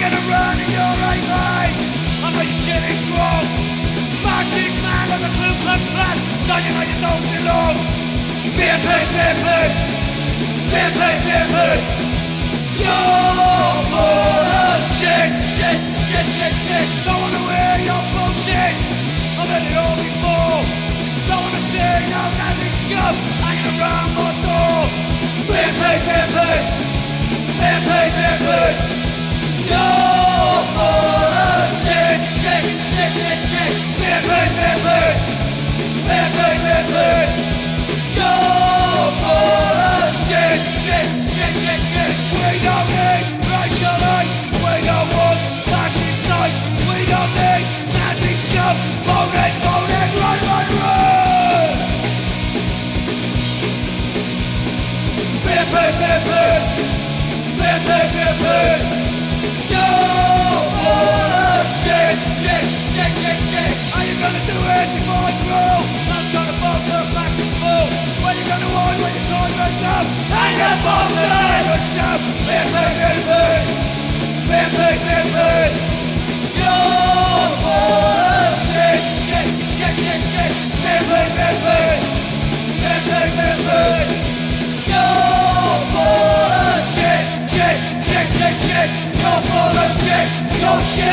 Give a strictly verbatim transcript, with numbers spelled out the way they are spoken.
gonna run in your right mind? I think shit is wrong. Marxist man of the Ku Klux Klan, so you know you don't belong. Beer pig, beer pig, beer pig, beer pig. You're full of shit, shit, shit, shit, shit. Don't wanna wear your bullshit. I've heard it all before. Don't wanna see no Nazi scum hanging around my door. Beer pig, beer pig, beer pig, beer pig. You're full of shit, shit, shit, shit, shit. Beer pig, beer pig, beer pig, beer pig. You're full of shit, shit, shit, shit, shit. We don't need racial hate. We don't want fascist night. We don't need Nazi scum. Vote it, vote it, run, run, run. Beer pig, beer pig, beer pig, beer pig. You're full of shit, shit, shit, shit, shit. Are you gonna do it before I rule? That's gonna vote for a fascist fool. When you gonna warn when your time runs out? And your boss is gonna shout. Beer pig, beer pig, beer pig, beer pig. You're full of shit, shit, shit, shit, shit. Beer pig, beer pig, beer pig, beer pig. You're full of shit, shit, shit, shit, shit. You're full of shit, you're shit.